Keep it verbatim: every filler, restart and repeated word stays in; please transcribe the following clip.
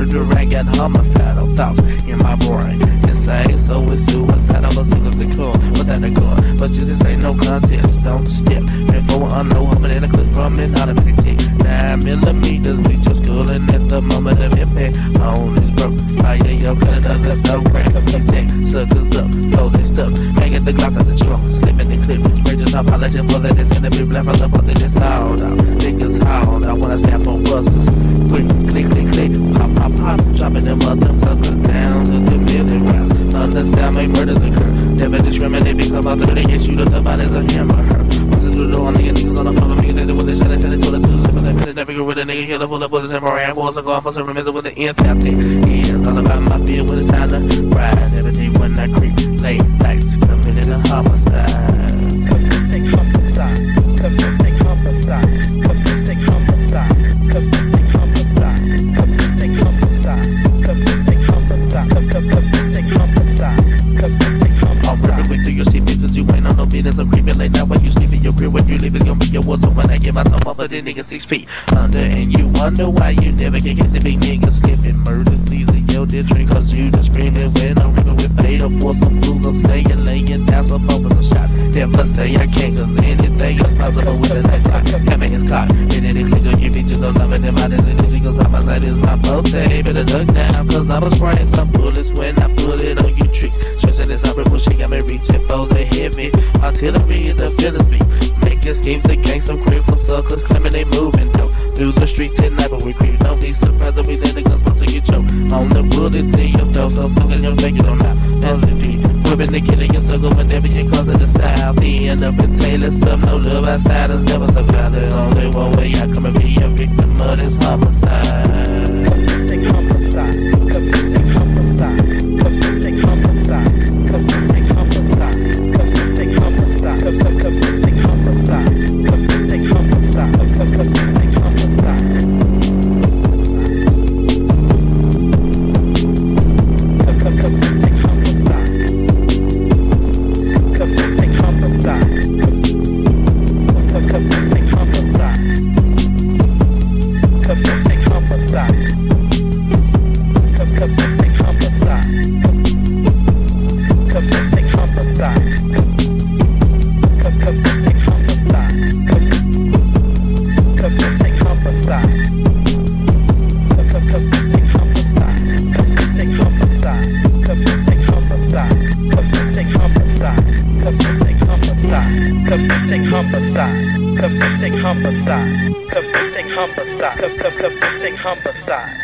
murder and homicidal thoughts in my brain. Insane, so it's suicide. I'm a single secure without a gun. But you just ain't no contest, don't step. Before I know, I'm in a clip from an automatic tick. Nine millimeters, we just cooling at the moment of impact. On this broke, fire, yo, cut another no crack of tech. Suckers up, yo, they stuck. Hanging the glass out the trunk, slipping the clip. Rangers, I'm polishing for that, it's in the big black from the fuck that it's all out. Niggas howl out when I snap on busters. Click, click, click, click, pop, pop, pop. Dropping them other suckers down to the building round. Understand, make murders occur. Never discriminate because I'm through they get shoot up the bodies of him or her. What's it do to all niggas, niggas on the phone, niggas, they with the shit, they tell it to the two, but they finna never get with a nigga, he'll pull up with his temporary walls, I'm going for some remember with the end tap thing. It's all about my feel when it's time to ride. Every day when I creep, late nights, committed a homicide. Committing homicide, committing homicide, committing homicide, committing homicide, committing homicide, committing homicide, committing homicide, committing homicide. I'm ripping quick through your seat because you ain't on no business. I'm creeping late now while you sleep in your crib. When you leave, it's gonna be your war. So when I get myself up, but the nigga six feet under, and you wonder why you never can get the big nigga slipping. Murders, these are your drink, cause you just screaming when I'm ripping with beta for some fools. I'm staying laying down some over some shots. Never say I can't, cause anything is possible with a night clock. Having his clock, and it is legal. You bitches don't love it, them out of the illegal. I'm outside is my forte. Better duck down, cause I'm a spraying some bullets when I put it on you tricks. Stressing this operable shit got me reaching for the heavy artillery is the villains be making schemes against some critical suckers claiming they moving though through the street tonight, but we creep. Don't be surprised that we let the guns supposed to get choked on the bullets in your throat. So stuck in your face, you don't know. That's the beat. Whipping the killing your circle whenever you cause of the south. The end up in Taylor stuff, no love outside us, never survive. The only one way I come and be a victim of this homicide. Committing homicide, committing homicide, committing homicide, committing homicide, committing homicide, committing homicide, committing homicide, committing homicide. Committing homicide, committing homicide, committing homicide, committing homicide, committing homicide, committing homicide, committing homicide, committing homicide, committing homicide, committing homicide, committing homicide, committing homicide, committing homicide, committing homicide, committing homicide, committing homicide, committing homicide.